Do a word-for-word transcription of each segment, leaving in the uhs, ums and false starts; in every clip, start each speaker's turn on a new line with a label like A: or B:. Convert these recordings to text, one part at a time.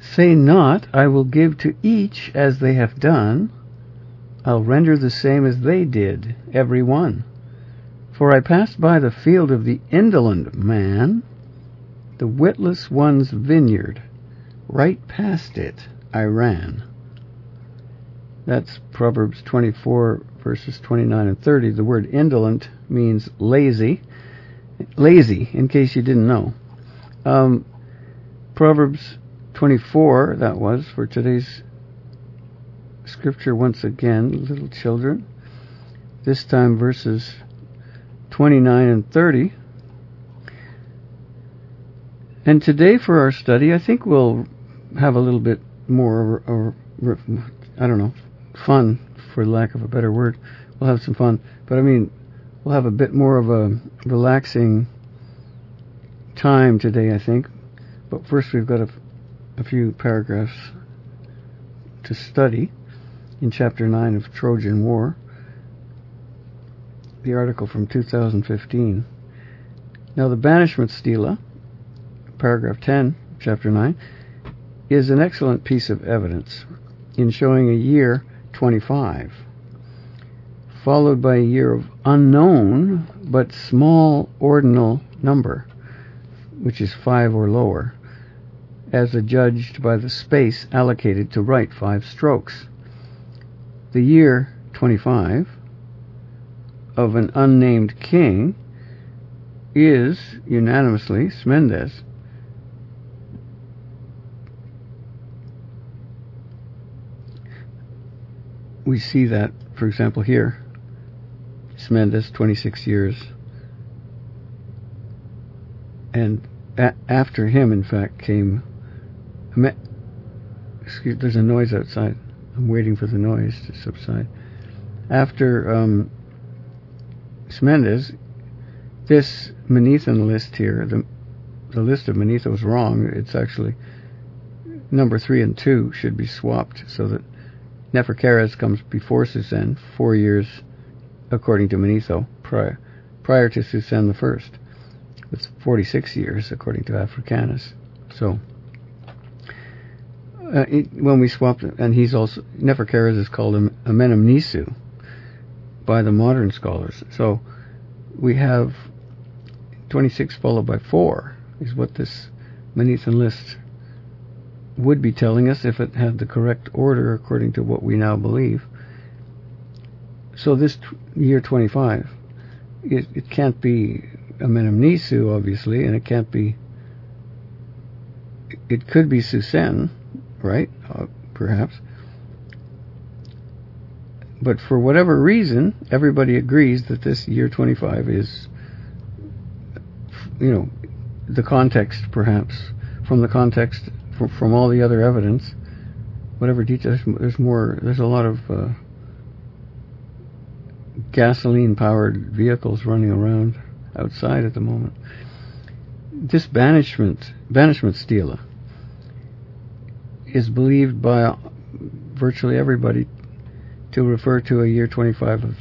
A: Say not, I will give to each as they have done. I'll render the same as they did, every one. For I passed by the field of the indolent man, the witless one's vineyard. Right past it I ran. That's Proverbs twenty-four, verses twenty-nine and thirty. The word indolent means lazy. Lazy, in case you didn't know. Um, Proverbs twenty-four, that was, for today's scripture once again, little children. This time verses twenty-nine and thirty. And today for our study, I think we'll have a little bit more, or, or, I don't know, fun, for lack of a better word. We'll have some fun. But I mean, we'll have a bit more of a relaxing time today, I think. But first we've got a, a few paragraphs to study in chapter nine of Trojan War, the article from two thousand fifteen. Now the banishment stela, paragraph ten, chapter nine, is an excellent piece of evidence in showing a year twenty-five, followed by a year of unknown but small ordinal number, which is five or lower, as adjudged by the space allocated to write five strokes. The year twenty-five of an unnamed king is unanimously Smendes. We see that, for example, here. Smendes, twenty-six years. And a- after him, in fact, came... Excuse, there's a noise outside. I'm waiting for the noise to subside. After um, Smendes, this Manethan list here, the, the list of Manetho is wrong. It's actually number three and two should be swapped so that Neferkeres comes before Susen, four years according to Manetho, prior, prior to Susen the first. It's forty-six years according to Africanus. So uh, it, when we swapped, and he's also, Neferkeres is called Amenemnisu by the modern scholars. So we have twenty-six followed by four is what this Manethan list would be telling us if it had the correct order according to what we now believe. So this t- year twenty-five, it, it can't be Amenemnisu, obviously, and it can't be, it could be Susen, right? Uh, perhaps. But for whatever reason, everybody agrees that this year twenty-five is, you know, the context, perhaps, from the context, from, from all the other evidence, whatever details, there's more, there's a lot of uh, gasoline-powered vehicles running around outside at the moment. This banishment, banishment stela is believed by virtually everybody to refer to a year twenty-five of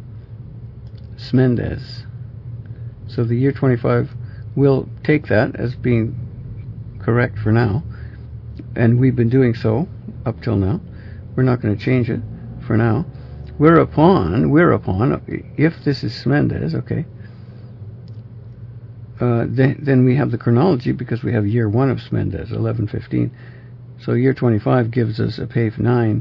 A: Smendes. So the year twenty-five, we'll take that as being correct for now, and we've been doing so up till now. We're not going to change it for now. Whereupon, whereupon, if this is Smendes, okay, uh, then, then we have the chronology because we have year one of Smendes, eleven fifteen. So year twenty-five gives us a pave nine.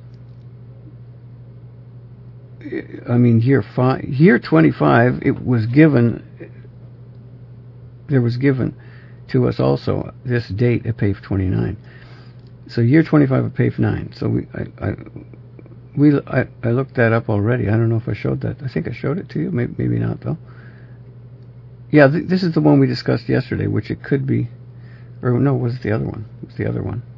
A: I mean, year five, year twenty-five, it was given, there was given to us also this date at pave twenty-nine. So year twenty-five at pave nine. So we, I, I, we, I, I looked that up already. I don't know if I showed that. I think I showed it to you. Maybe, maybe not though. Yeah, th- this is the one we discussed yesterday, which it could be, or no, it was the other one. It was the other one.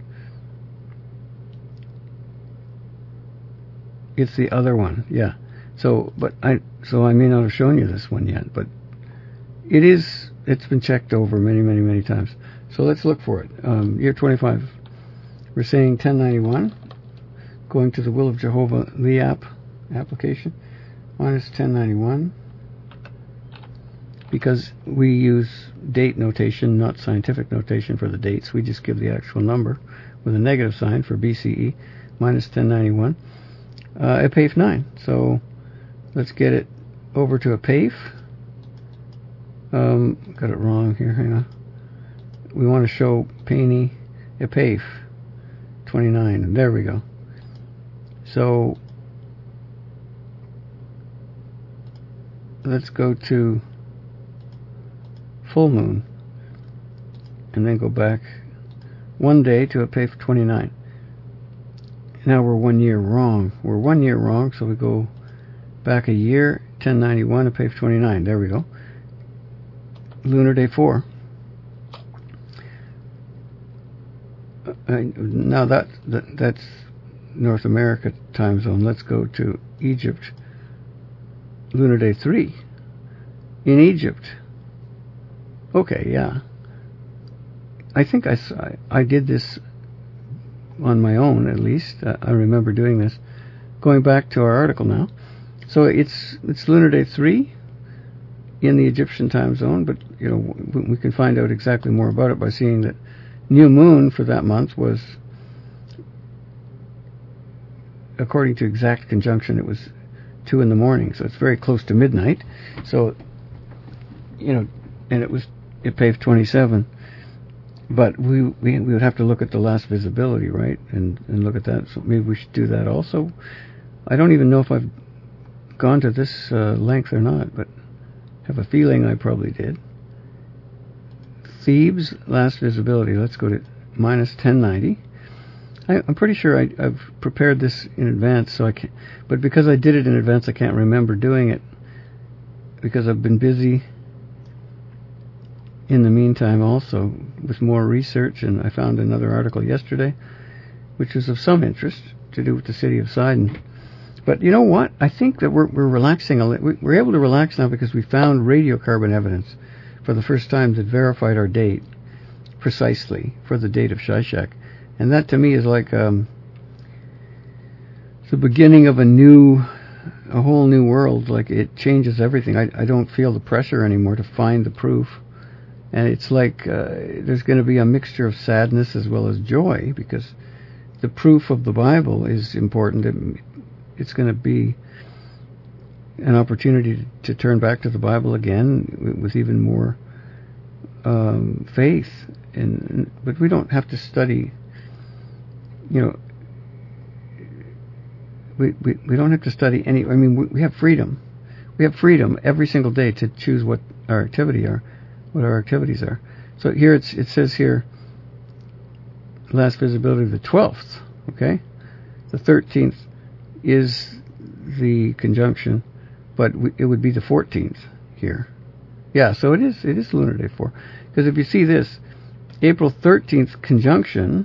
A: It's the other one, yeah. So, but I, so I may not have shown you this one yet, but it is, it's been checked over many, many, many times. So let's look for it. Um, year twenty-five, we're saying ten ninety-one, going to the Will of Jehovah Liap application, minus ten ninety-one, because we use date notation, not scientific notation for the dates. We just give the actual number with a negative sign for B C E, minus ten ninety-one, uh, a P A F nine. So let's get it over to a P A F. Um, got it wrong here, hang on. We want to show Paney a P A F twenty-nine. There we go. So let's go to full moon and then go back one day to a P A F twenty-nine. Now we're one year wrong. We're one year wrong, so we go back a year, ten ninety-one, a P A F twenty-nine. There we go. Lunar day four. Uh, now that, that that's North America time zone. Let's go to Egypt. Lunar day three. In Egypt. Okay, yeah. I think I, I did this on my own, at least. Uh, I remember doing this. Going back to our article now. So it's it's Lunar day three in the Egyptian time zone, but you know we, we can find out exactly more about it by seeing that new moon for that month was, according to exact conjunction, it was two in the morning, so it's very close to midnight. So, you know, and it was it P A F twenty-seven. But we, we we would have to look at the last visibility, right, and and look at that. So maybe we should do that also. I don't even know if I've gone to this uh, length or not, but have a feeling I probably did. Thebes last visibility. Let's go to minus ten ninety. I, I'm pretty sure I, I've prepared this in advance, so I can't. But because I did it in advance, I can't remember doing it because I've been busy in the meantime also with more research, and I found another article yesterday which was of some interest to do with the city of Sidon. But you know what? I think that we're, we're relaxing a li- we're able to relax now because we found radiocarbon evidence for the first time that verified our date precisely for the date of Shishak. And that to me is like um, the beginning of a new a whole new world. Like it changes everything. I, I don't feel the pressure anymore to find the proof. And it's like uh, there's going to be a mixture of sadness as well as joy, because the proof of the Bible is important. It, it's going to be an opportunity to, to turn back to the Bible again with, with even more um, faith. And but we don't have to study. You know, we we, we don't have to study any. I mean, we, we have freedom. We have freedom every single day to choose what our activity are. What our activities are. So here it's, it says here, last visibility of the twelfth, okay? The thirteenth is the conjunction, but we, it would be the fourteenth here. Yeah, so it is, it is Lunar Day four. Because if you see this, April thirteenth conjunction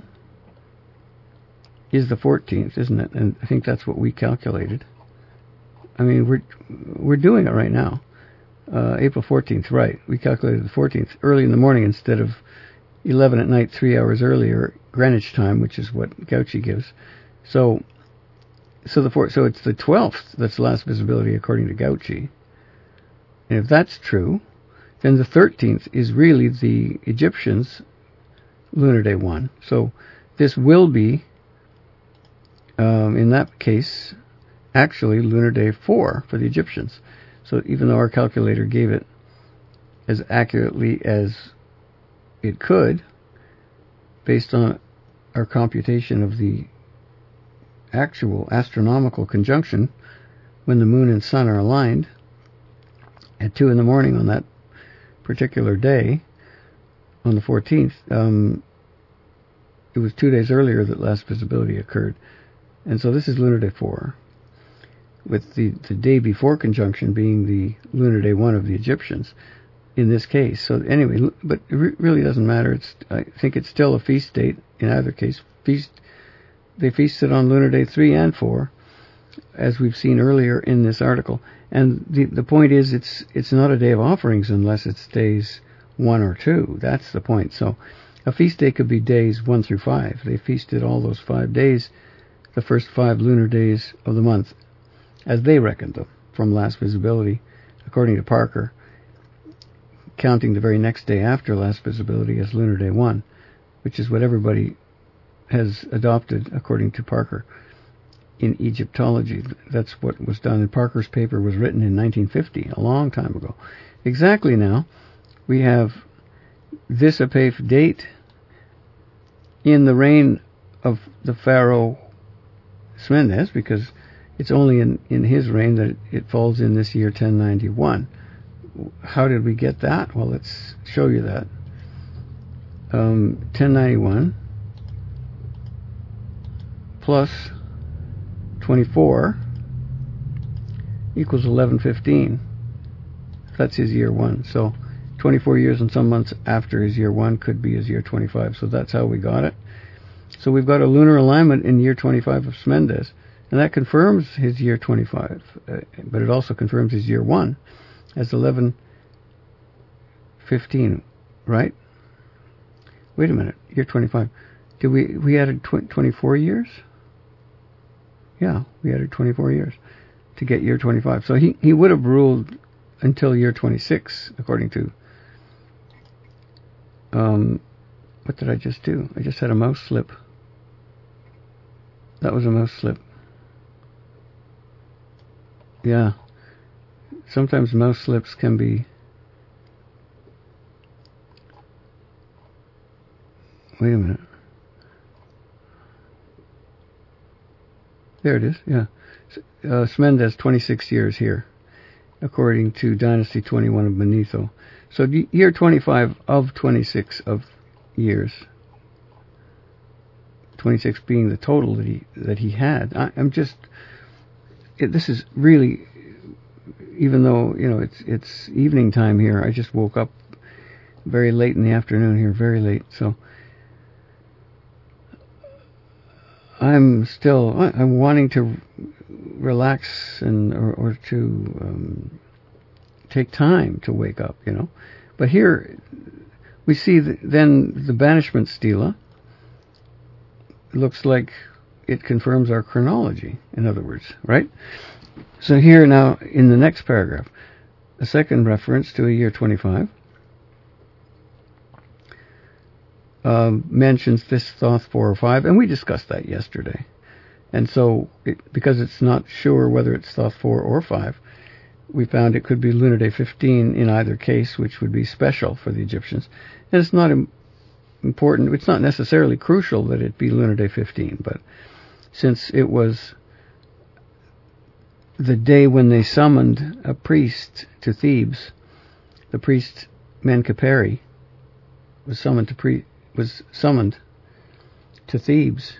A: is the fourteenth, isn't it? And I think that's what we calculated. I mean, we're we're doing it right now. Uh, April fourteenth, right. We calculated the fourteenth early in the morning instead of eleven at night, three hours earlier, Greenwich time, which is what Gauchi gives. So, so the four, so it's the twelfth that's the last visibility according to Gauchi. And if that's true, then the thirteenth is really the Egyptians' Lunar Day one. So this will be, um, in that case, actually Lunar Day four for the Egyptians. So even though our calculator gave it as accurately as it could, based on our computation of the actual astronomical conjunction when the moon and sun are aligned at two in the morning on that particular day, on the fourteenth, um, it was two days earlier that last visibility occurred. And so this is Lunar Day four. With the, the day before conjunction being the Lunar Day one of the Egyptians in this case. So anyway, but it re- really doesn't matter. It's I think it's still a feast date in either case. Feast they feasted on Lunar Day three and four, as we've seen earlier in this article. And the the point is, it's it's not a day of offerings unless it's days one or two. That's the point. So a feast day could be days one through five. They feasted all those five days, the first five lunar days of the month, as they reckoned them from last visibility, according to Parker. counting the very next day after last visibility as lunar day one, which is what everybody has adopted according to Parker in Egyptology. That's what was done. And Parker's paper was written in nineteen fifty, a long time ago. Exactly now, we have this Apaph date in the reign of the pharaoh Smendes, because it's only in, in his reign that it, it falls in this year ten ninety-one. How did we get that? Well, let's show you that. Um, ten ninety-one plus twenty-four equals eleven fifteen. That's his year one. So twenty-four years and some months after his year one could be his year twenty-five. So that's how we got it. So we've got a lunar alignment in year twenty-five of Smendes, and that confirms his year twenty-five, uh, but it also confirms his year one as eleven fifteen, right? Wait a minute, year twenty-five. Did we, we added tw- twenty-four years? Yeah, we added twenty-four years to get year twenty-five. So he, he would have ruled until year twenty-six, according to... Um, what did I just do? I just had a mouse slip. That was a mouse slip. Yeah. Sometimes mouse slips can be... Wait a minute. There it is, yeah. Uh, Smendes, twenty-six years here, according to Dynasty twenty-one of Manetho. So year twenty-five of twenty-six of years. twenty-six being the total that he that he had. I, I'm just... It, this is really... Even though, you know, it's it's evening time here, I just woke up very late in the afternoon here, very late, so... I'm still, I'm wanting to relax and or, or to um, take time to wake up, you know. But here we see the, then the banishment stela looks like it confirms our chronology, in other words, right? So here now in the next paragraph, a second reference to a year twenty-five. Um, mentions this Thoth four or five, and we discussed that yesterday. And so, it, because it's not sure whether it's Thoth four or five, we found it could be Lunar Day fifteen in either case, which would be special for the Egyptians. And it's not im- important, it's not necessarily crucial that it be Lunar Day fifteen, but since it was the day when they summoned a priest to Thebes, the priest Menkaperry was summoned to pre- was summoned to Thebes,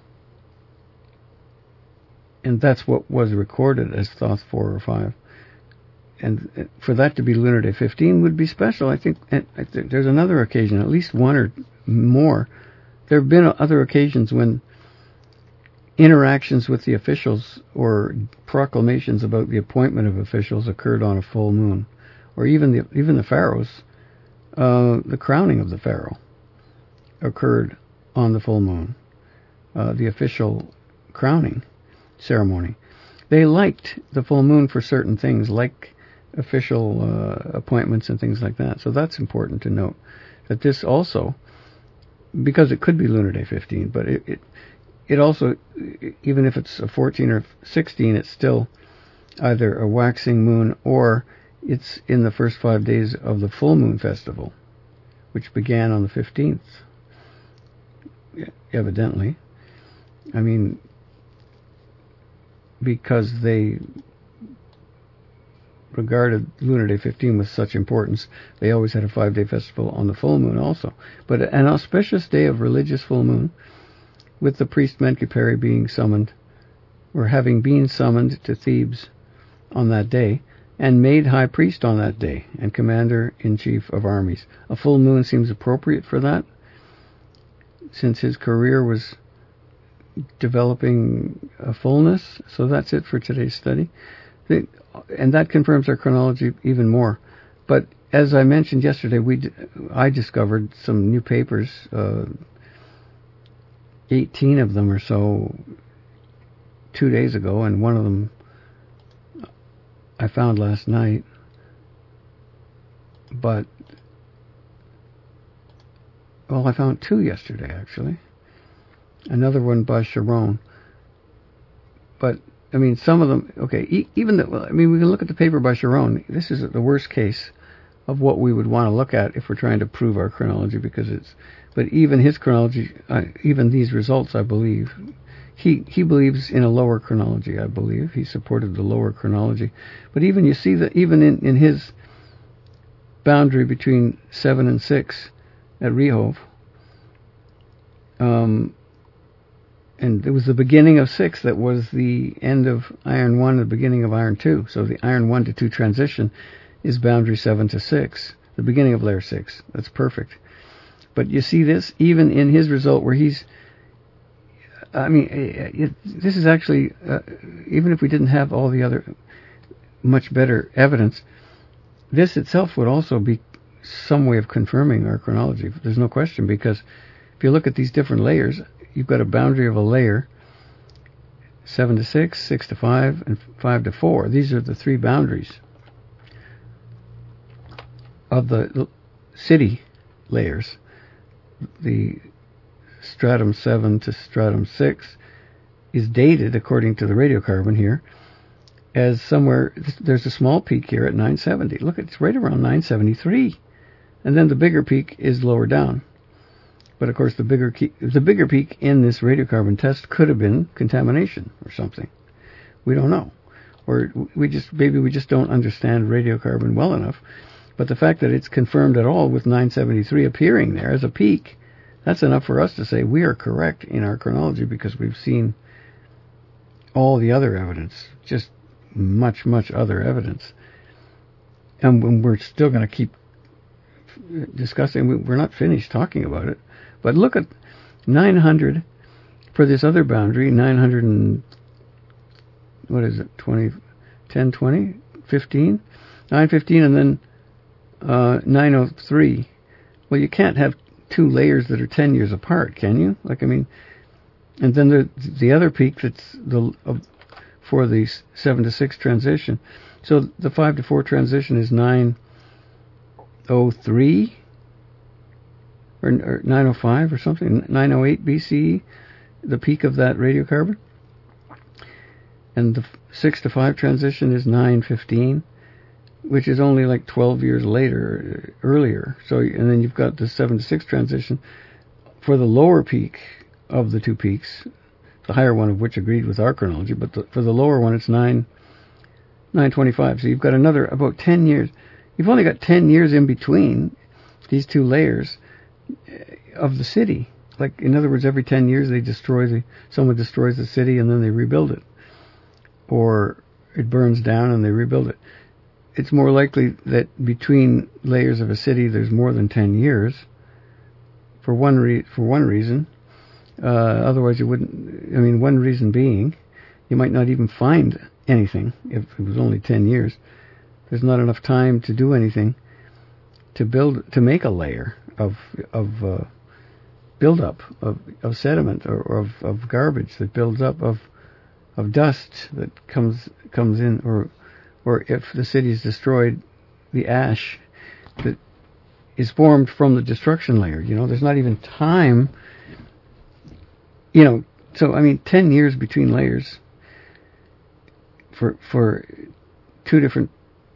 A: and that's what was recorded as Thoth four or five. And for that to be Lunar Day fifteen would be special. I think, and I think there's another occasion, at least one or more. There have been other occasions when interactions with the officials or proclamations about the appointment of officials occurred on a full moon, or even the even the pharaohs, uh, the crowning of the pharaoh occurred on the full moon, uh, the official crowning ceremony. They liked the full moon for certain things, like official uh, appointments and things like that. So that's important to note, that this also, because it could be Lunar Day fifteen, but it, it, it also, even if it's a fourteen or sixteen, it's still either a waxing moon or it's in the first five days of the full moon festival, which began on the fifteenth. Evidently. I mean, because they regarded Lunar Day fifteen with such importance, they always had a five-day festival on the full moon also. But an auspicious day of religious full moon, with the priest Menkaperry being summoned, or having been summoned to Thebes on that day, and made high priest on that day, and commander-in-chief of armies. A full moon seems appropriate for that, since his career was developing a fullness. So that's it for today's study. And that confirms our chronology even more. But as I mentioned yesterday, we d- I discovered some new papers, uh, eighteen of them or so, two days ago, and one of them I found last night. But well, I found two yesterday, actually. Another one by Sharon. But, I mean, some of them, okay, e- even the, well, I mean, we can look at the paper by Sharon. This is the worst case of what we would want to look at if we're trying to prove our chronology, because it's, but even his chronology, uh, even these results, I believe, he he believes in a lower chronology, I believe. He supported the lower chronology. But even, you see that even in, in his boundary between seven and six at Rehov, um, and it was the beginning of six that was the end of iron one, the beginning of iron two. So the iron one to two transition is boundary seven to six, the beginning of layer six. That's perfect. But you see this even in his result where he's, I mean, it, this is actually, uh, even if we didn't have all the other much better evidence, this itself would also be some way of confirming our chronology. There's no question, because if you look at these different layers, you've got a boundary of a layer, seven to six, six to five, and five to four. These are the three boundaries of the city layers. The stratum seven to stratum six is dated, according to the radiocarbon here, as somewhere, there's a small peak here at nine seventy. Look, it's right around nine seventy-three. And then the bigger peak is lower down. But of course, the bigger key, the bigger peak in this radiocarbon test could have been contamination or something. We don't know. Or we just, maybe we just don't understand radiocarbon well enough. But the fact that it's confirmed at all with nine seventy-three appearing there as a peak, that's enough for us to say we are correct in our chronology, because we've seen all the other evidence, just much, much other evidence. And we're still going to keep discussing, we're not finished talking about it. But look at nine hundred for this other boundary, nine hundred and, what is it, twenty, ten, twenty, fifteen? nine fifteen, and then uh, nine oh three. Well, you can't have two layers that are ten years apart, can you? Like, I mean, and then the the other peak that's the uh, for the seven to six transition. So the five to four transition is nine oh three or, or nine oh five or something, nine oh eight B C E, the peak of that radiocarbon. And the six to five transition is nine fifteen, which is only like twelve years later, earlier. So, and then you've got the seven to six transition for the lower peak of the two peaks, the higher one of which agreed with our chronology, but the, for the lower one, it's nine twenty-five. So you've got another about ten years. You've only got ten years in between these two layers of the city. Like, in other words, every ten years they destroy the, someone destroys the city and then they rebuild it. Or it burns down and they rebuild it. It's more likely that between layers of a city there's more than ten years, for one re- for one reason. Uh, otherwise you wouldn't, I mean, one reason being, you might not even find anything if it was only ten years. There's not enough time to do anything to build, to make a layer of of uh, build up of, of sediment or, or of, of garbage that builds up, of of dust that comes comes in, or or if the city is destroyed, the ash that is formed from the destruction layer. You know, there's not even time. You know, so I mean, ten years between layers for for two different,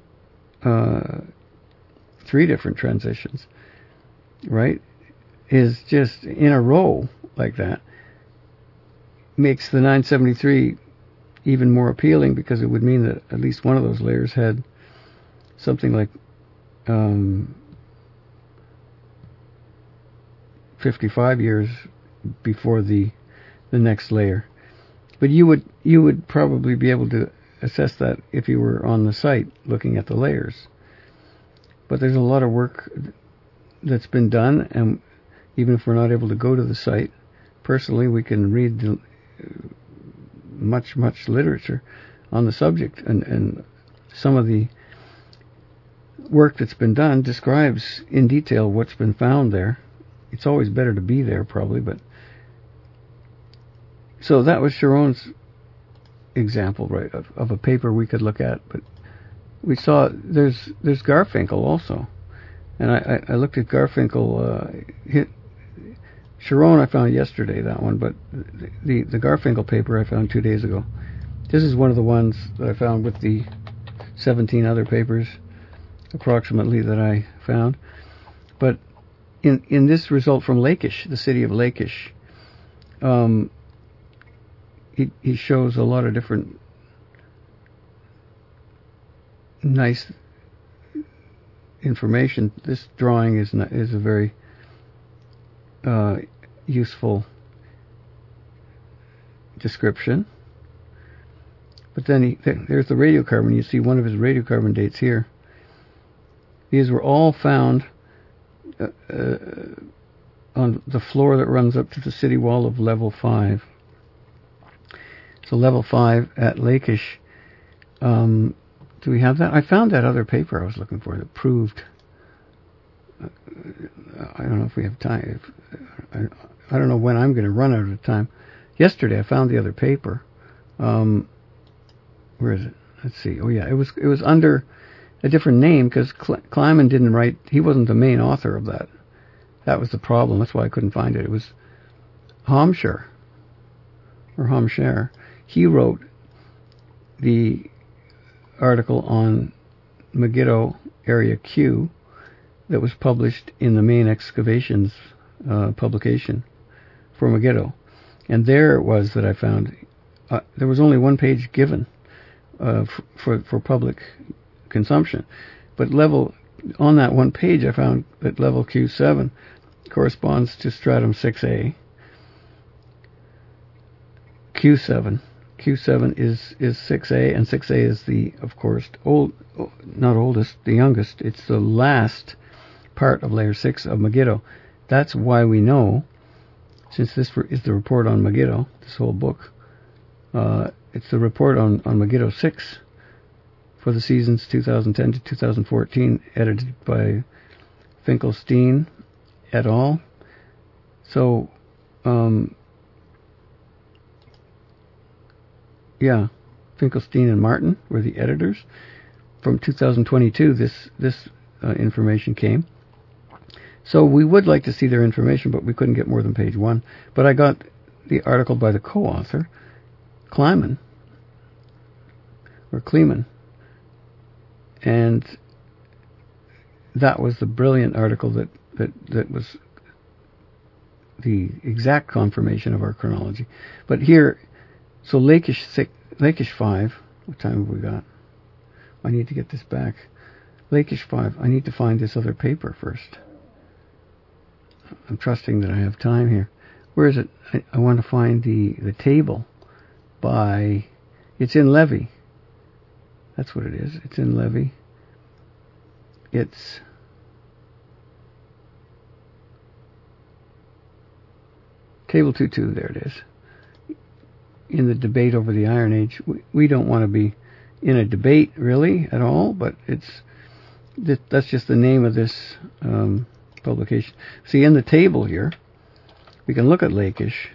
A: uh, three different transitions, right, is just in a row like that, makes the nine seventy-three even more appealing, because it would mean that at least one of those layers had something like um, fifty-five years before the the next layer. But you would you would probably be able to assess that if you were on the site looking at the layers. But there's a lot of work that's been done, and even if we're not able to go to the site personally, we can read the, uh, much, much literature on the subject, and, and some of the work that's been done describes in detail what's been found there. It's always better to be there, probably, but so that was Sharon's example, right, of, of a paper we could look at. But we saw there's there's Garfinkel also, and I, I, I looked at Garfinkel. Uh, his, Sharon I found yesterday, that one, but the, the, the Garfinkel paper I found two days ago. This is one of the ones that I found with the seventeen other papers, approximately, that I found. But in in this result from Lakish, the city of Lakish, um, he, he shows a lot of different nice information. This drawing is not, is a very uh, useful description. But then he, there's the radiocarbon. You see one of his radiocarbon dates here. These were all found uh, uh, on the floor that runs up to the city wall of level five. So level five at Lakish. Um, do we have that? I found that other paper I was looking for that proved. Uh, I don't know if we have time. If, I, I don't know when I'm going to run out of time. Yesterday I found the other paper. Um, where is it? Let's see. Oh yeah, it was it was under a different name because Cl- Kleiman didn't write. He wasn't the main author of that. That was the problem. That's why I couldn't find it. It was Hampshire or Hampshire. He wrote the article on Megiddo Area Q that was published in the main excavations uh, publication for Megiddo. And there it was that I found, uh, there was only one page given uh, f- for, for public consumption. But level, on that one page I found that level Q seven corresponds to stratum six A. Q seven. Q seven is, is six A, and six A is the, of course, old, not oldest, the youngest. It's the last part of layer six of Megiddo. That's why we know, since this is the report on Megiddo, this whole book, uh, it's the report on, on Megiddo six for the seasons two thousand ten to two thousand fourteen, edited by Finkelstein et al. So, um, yeah, Finkelstein and Martin were the editors. From two thousand twenty-two, this this uh, information came. So we would like to see their information, but we couldn't get more than page one. But I got the article by the co-author, Kleiman, or Kleeman, and that was the brilliant article that, that, that was the exact confirmation of our chronology. But here, so Lakish six, Lakish five, what time have we got? I need to get this back. Lakish five, I need to find this other paper first. I'm trusting that I have time here. Where is it? I, I want to find the, the table by, it's in Levy. That's what it is. It's in Levy. It's table two two, there it is. In the debate over the Iron Age. We, we don't want to be in a debate really at all, but it's that's just the name of this um, publication. See, in the table here, we can look at Lakish.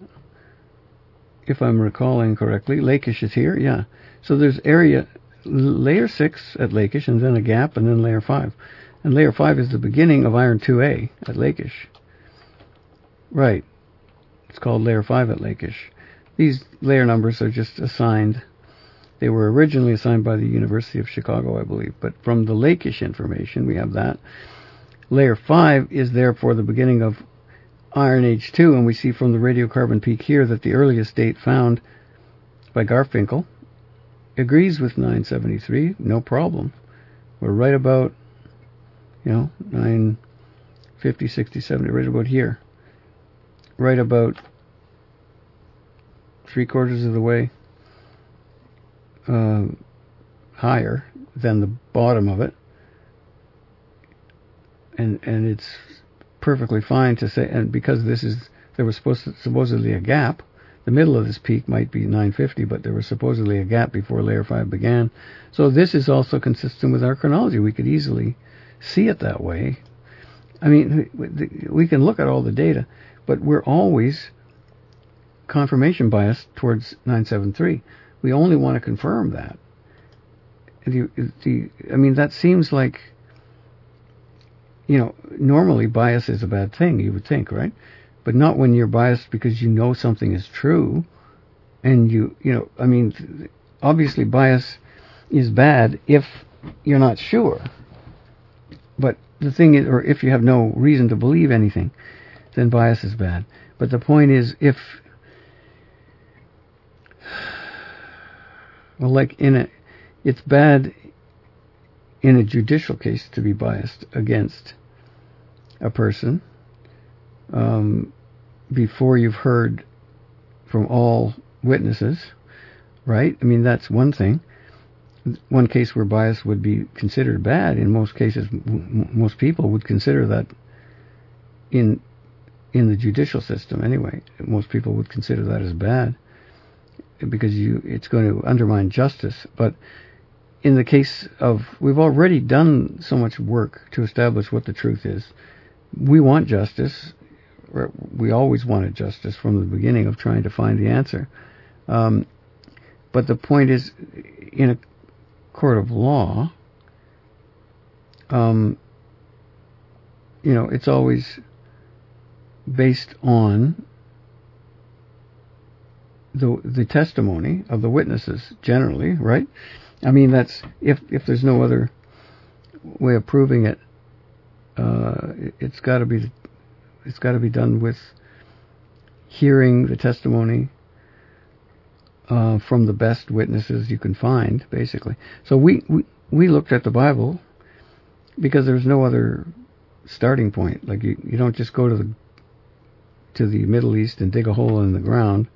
A: If I'm recalling correctly, Lakish is here, yeah. So there's area, layer six at Lakish, and then a gap, and then layer five. And layer five is the beginning of iron two A at Lakish. Right. It's called layer five at Lakish. These layer numbers are just assigned. They were originally assigned by the University of Chicago, I believe. But from the Lakish information, we have that. Layer five is therefore the beginning of Iron Age two, and we see from the radiocarbon peak here that the earliest date found by Garfinkel agrees with nine seventy-three, no problem. We're right about, you know, nine fifty, sixty, seventy, right about here. Right about three quarters of the way uh, higher than the bottom of it. And and it's perfectly fine to say, and because this is, there was supposed to, supposedly a gap, the middle of this peak might be nine fifty, but there was supposedly a gap before layer five began. So this is also consistent with our chronology. We could easily see it that way. I mean, we can look at all the data, but we're always confirmation biased towards nine seventy-three. We only want to confirm that. The, the, I mean, that seems like, you know, normally bias is a bad thing, you would think, right? but not when you're biased because you know something is true, and you, you know, I mean, obviously bias is bad if you're not sure. But the thing is, or if you have no reason to believe anything, then bias is bad. But the point is, if, well, like in a, it's bad in a judicial case to be biased against a person um, before you've heard from all witnesses, right? I mean, that's one thing. One case where bias would be considered bad. In most cases, m- most people would consider that in in the judicial system anyway. Most people would consider that as bad because you it's going to undermine justice. But in the case of, we've already done so much work to establish what the truth is. We want justice. We always wanted justice from the beginning of trying to find the answer. Um, but the point is, in a court of law, um, you know, it's always based on the the testimony of the witnesses, generally, right? I mean, that's if if there's no other way of proving it, uh, it's got to be it's got to be done with hearing the testimony Uh, from the best witnesses you can find, basically. So we, we we looked at the Bible because there's no other starting point. Like you, you don't just go to the to the Middle East and dig a hole in the ground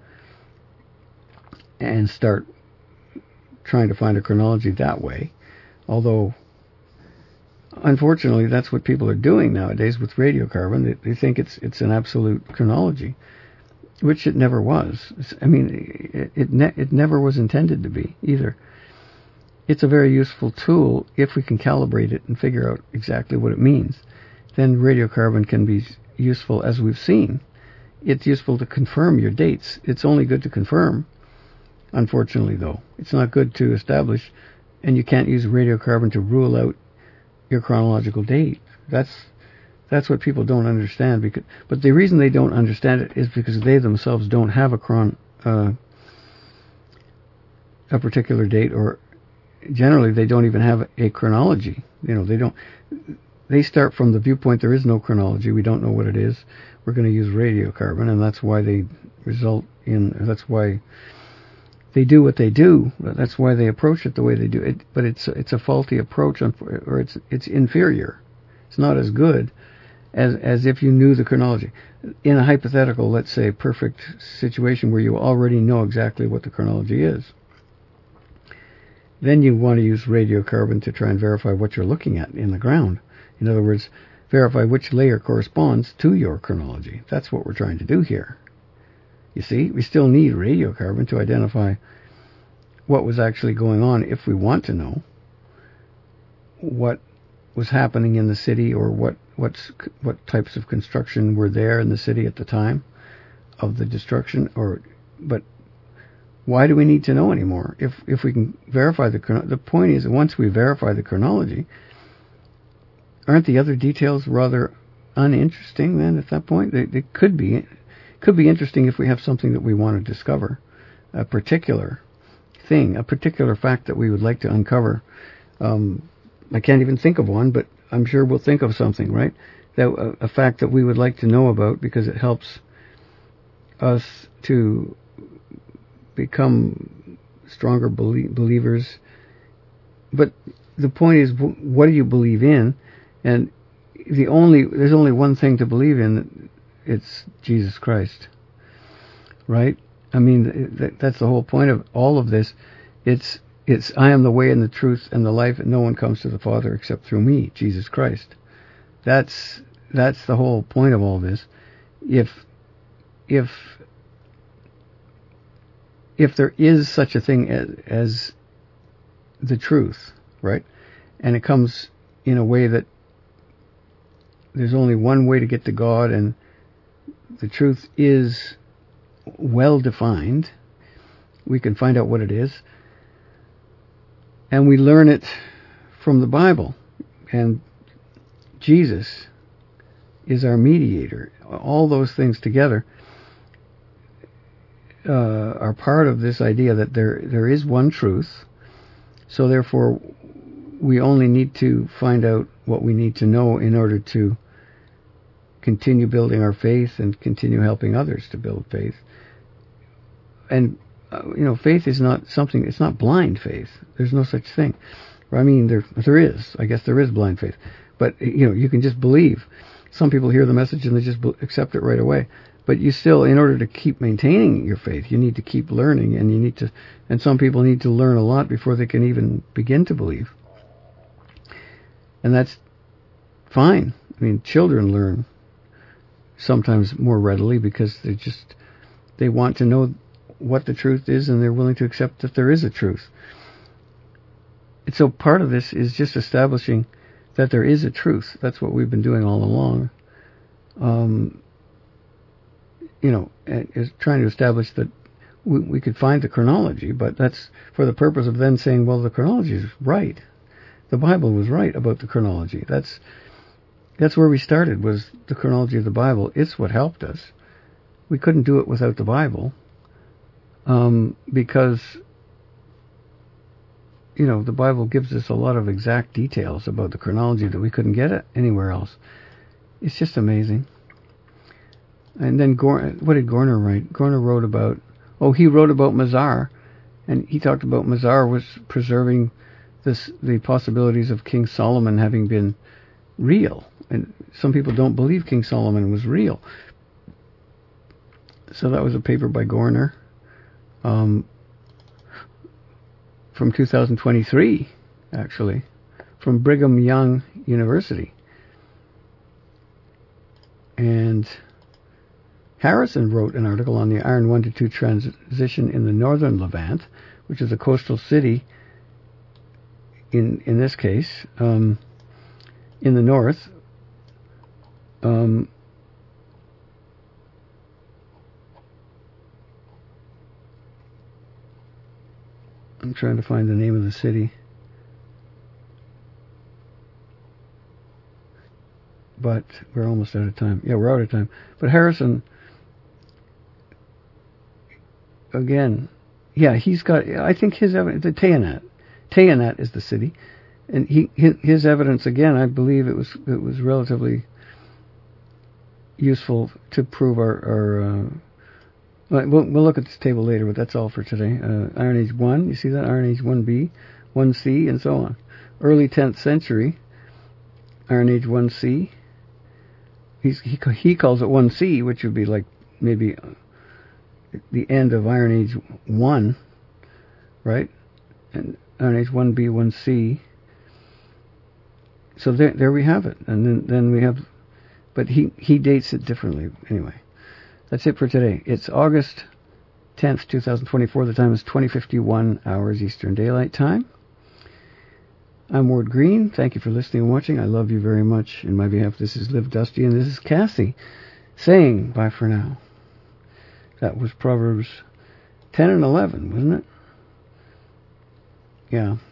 A: and start trying to find a chronology that way. Although, unfortunately, that's what people are doing nowadays with radiocarbon. They, they think it's it's an absolute chronology, which it never was. I mean, it it, ne- it never was intended to be either. It's a very useful tool if we can calibrate it and figure out exactly what it means. Then radiocarbon can be useful, as we've seen. It's useful to confirm your dates. It's only good to confirm. Unfortunately, though, it's not good to establish, and you can't use radiocarbon to rule out your chronological date. That's That's what people don't understand. Because, but the reason they don't understand it is because they themselves don't have a chron, uh, a particular date, or generally they don't even have a chronology. You know, they don't. They start from the viewpoint there is no chronology. We don't know what it is. We're going to use radiocarbon, and that's why they result in. That's why they do what they do. That's why they approach it the way they do it. But it's it's a faulty approach, or it's it's inferior. It's not as good as as if you knew the chronology. In a hypothetical, let's say, perfect situation where you already know exactly what the chronology is, then you want to use radiocarbon to try and verify what you're looking at in the ground. In other words, verify which layer corresponds to your chronology. That's what we're trying to do here. You see, we still need radiocarbon to identify what was actually going on if we want to know what was happening in the city, or what what's what types of construction were there in the city at the time of the destruction. Or, but why do we need to know anymore if if we can verify the the point is, once we verify the chronology, aren't the other details rather uninteresting then at that point? They, they could be could be interesting if we have something that we want to discover, a particular thing, a particular fact that we would like to uncover. Um, I can't even think of one, but I'm sure we'll think of something, right? That a, a fact that we would like to know about because it helps us to become stronger belie- believers. But the point is, what do you believe in? And the only there's only one thing to believe in. It's Jesus Christ, right? I mean, that, that's the whole point of all of this. It's It's, I am the way and the truth and the life, and no one comes to the Father except through me, Jesus Christ. That's that's the whole point of all this. If if if there is such a thing as, as the truth, right, and it comes in a way that there's only one way to get to God, and the truth is well defined, we can find out what it is. And we learn it from the Bible. And Jesus is our mediator. all those things together uh, are part of this idea that there there is one truth. So therefore, we only need to find out what we need to know in order to continue building our faith and continue helping others to build faith. And, uh, you know, faith is not something, it's not blind faith. There's no such thing. I mean, there there is. I guess there is blind faith. But, you know, you can just believe. Some people hear the message and they just accept it right away. But you still, in order to keep maintaining your faith, you need to keep learning, and you need to, and some people need to learn a lot before they can even begin to believe. And that's fine. I mean, children learn sometimes more readily because they just, they want to know what the truth is, and they're willing to accept that there is a truth. And so part of this is just establishing that there is a truth. That's what we've been doing all along. Um, you know, is trying to establish that we, we could find the chronology, but that's for the purpose of then saying, well, the chronology is right. The Bible was right about the chronology. That's that's where we started, was the chronology of the Bible. It's what helped us. We couldn't do it without the Bible, um, because, you know, the Bible gives us a lot of exact details about the chronology that we couldn't get anywhere else. It's just amazing. And then, Gor- what did Gorner write? Gorner wrote about, oh, he wrote about Mazar, and he talked about Mazar was preserving this, the possibilities of King Solomon having been real. And some people don't believe King Solomon was real. So that was a paper by Gorner um, from two thousand twenty-three, actually, from Brigham Young University. And Harrison wrote an article on the Iron one to two transition in the northern Levant, which is a coastal city in in this case, um, in the north. Um, I'm trying to find the name of the city. But we're almost out of time. Yeah, we're out of time. But Harrison, again, yeah, he's got, I think his evidence, the Tayanat. Tayanat is the city. And he, his, his evidence, again, I believe it was it was relatively useful to prove our, our uh, we'll, we'll look at this table later, but that's all for today. Uh, Iron Age one, you see that? Iron Age one B, one C, and so on. Early tenth century, Iron Age one C. He's, he he calls it one C, which would be like maybe the end of Iron Age one, right? And Iron Age one B, one C. So there there we have it. And then, then we have, but he, he dates it differently. Anyway, that's it for today. It's August tenth, twenty twenty-four. The time is twenty fifty-one hours Eastern Daylight Time. I'm Ward Green. Thank you for listening and watching. I love you very much. In my behalf, this is Liv Dusty, and this is Cassie saying bye for now. That was Proverbs ten and eleven, wasn't it? Yeah.